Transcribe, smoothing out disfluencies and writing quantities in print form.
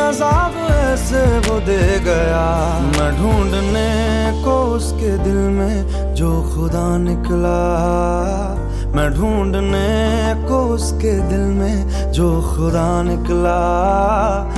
अजाब ऐसे वो दे गया। मैं ढूंढने को उसके दिल में जो खुदा निकला, मैं ढूंढने को उसके दिल में जो खुदा निकला।